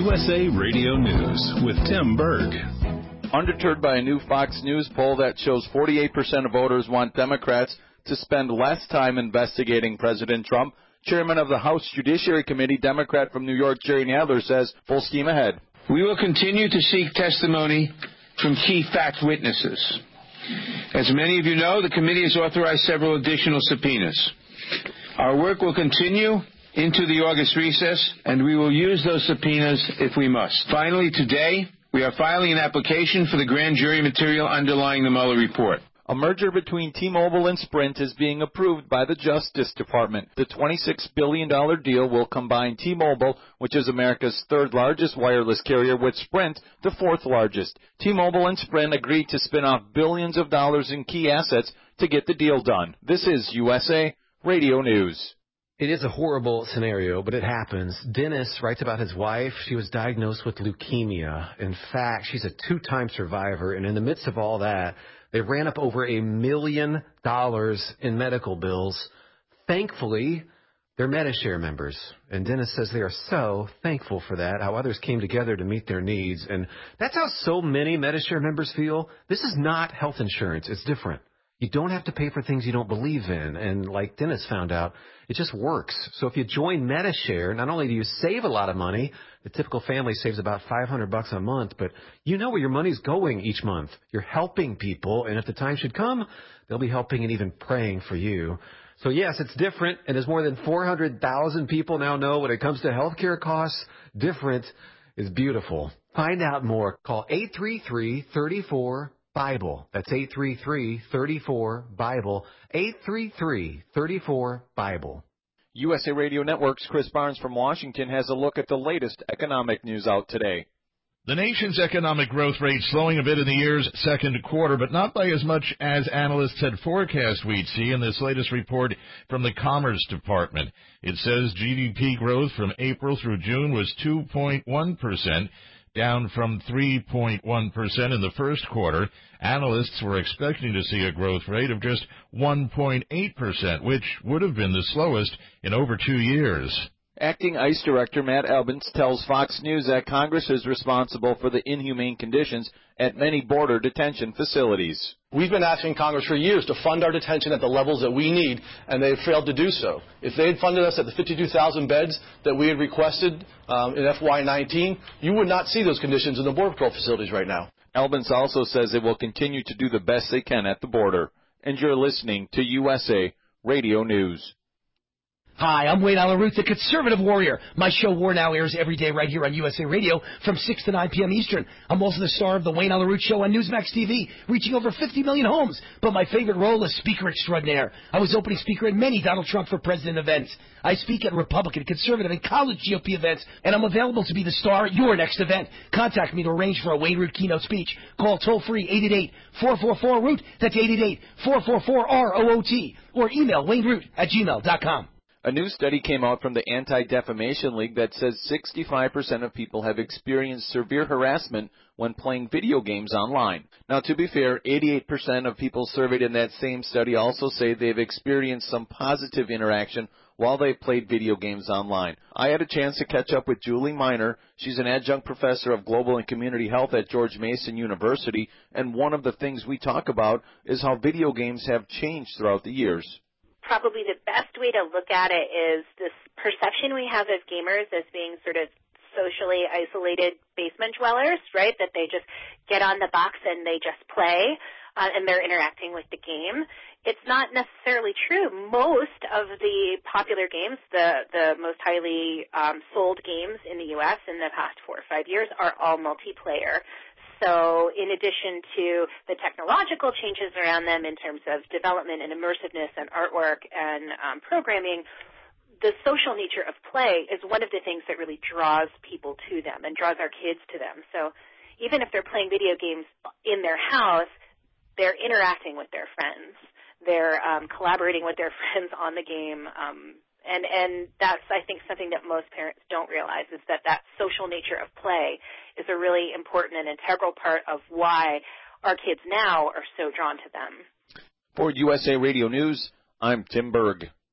USA Radio News with Tim Berg. Undeterred by a new Fox News poll that shows 48% of voters want Democrats to spend less time investigating President Trump, Chairman of the House Judiciary Committee, Democrat from New York, Jerry Nadler, says full steam ahead. We will continue to seek testimony from key fact witnesses. As many of you know, the committee has authorized several additional subpoenas. Our work will continue into the August recess, and we will use those subpoenas if we must. Finally, today, we are filing an application for the grand jury material underlying the Mueller report. A merger between T-Mobile and Sprint is being approved by the Justice Department. The $26 billion deal will combine T-Mobile, which is America's third largest wireless carrier, with Sprint, the fourth largest. T-Mobile and Sprint agreed to spin off billions of dollars in key assets to get the deal done. This is USA Radio News. It is a horrible scenario, but it happens. Dennis writes about his wife. She was diagnosed with leukemia. In fact, she's a two-time survivor, and in the midst of all that, they ran up over $1 million in medical bills. Thankfully, they're Medi-Share members, and Dennis says they are so thankful for that, how others came together to meet their needs, and that's how so many Medi-Share members feel. This is not health insurance. It's different. You don't have to pay for things you don't believe in. And like Dennis found out, it just works. So if you join Medi-Share, not only do you save a lot of money, the typical family saves about $500 a month, but you know where your money's going each month. You're helping people, and if the time should come, they'll be helping and even praying for you. So yes, it's different, and as more than 400,000 people now know when it comes to healthcare costs, different is beautiful. Find out more. Call 833-34 Bible. That's 833-34-BIBLE. 833-34-BIBLE. USA Radio Network's Chris Barnes from Washington has a look at the latest economic news out today. The nation's economic growth rate slowing a bit in the year's second quarter, but not by as much as analysts had forecast we'd see in this latest report from the Commerce Department. It says GDP growth from April through June was 2.1%. down from 3.1% in the first quarter. Analysts were expecting to see a growth rate of just 1.8%, which would have been the slowest in over 2 years. Acting ICE Director Matt Albence tells Fox News that Congress is responsible for the inhumane conditions at many border detention facilities. We've been asking Congress for years to fund our detention at the levels that we need, and they've failed to do so. If they had funded us at the 52,000 beds that we had requested in FY19, you would not see those conditions in the Border Patrol facilities right now. Albence also says they will continue to do the best they can at the border. And you're listening to USA Radio News. Hi, I'm Wayne Allyn Root, the conservative warrior. My show War Now airs every day right here on USA Radio from 6 to 9 p.m. Eastern. I'm also the star of the Wayne Allyn Root Show on Newsmax TV, reaching over 50 million homes. But my favorite role is speaker extraordinaire. I was opening speaker at many Donald Trump for President events. I speak at Republican, conservative, and college GOP events, and I'm available to be the star at your next event. Contact me to arrange for a Wayne Root keynote speech. Call toll-free 888-444-ROOT. That's 888-444-ROOT. Or email wayneroot@gmail.com. A new study came out from the Anti-Defamation League that says 65% of people have experienced severe harassment when playing video games online. Now, to be fair, 88% of people surveyed in that same study also say they've experienced some positive interaction while they played video games online. I had a chance to catch up with Julie Miner. She's an adjunct professor of global and community health at George Mason University, and one of the things we talk about is how video games have changed throughout the years. Probably the best way to look at it is this perception we have of gamers as being sort of socially isolated basement dwellers, right, that they just get on the box and they just play and they're interacting with the game. It's not necessarily true. Most of the popular games, the most highly sold games in the U.S. in the past 4 or 5 years are all multiplayer. So in addition to the technological changes around them in terms of development and immersiveness and artwork and programming, the social nature of play is one of the things that really draws people to them and draws our kids to them. So even if they're playing video games in their house, they're interacting with their friends. They're collaborating with their friends on the game. And that's, I think, something that most parents don't realize is that social nature of play is a really important and integral part of why our kids now are so drawn to them. For USA Radio News, I'm Tim Berg.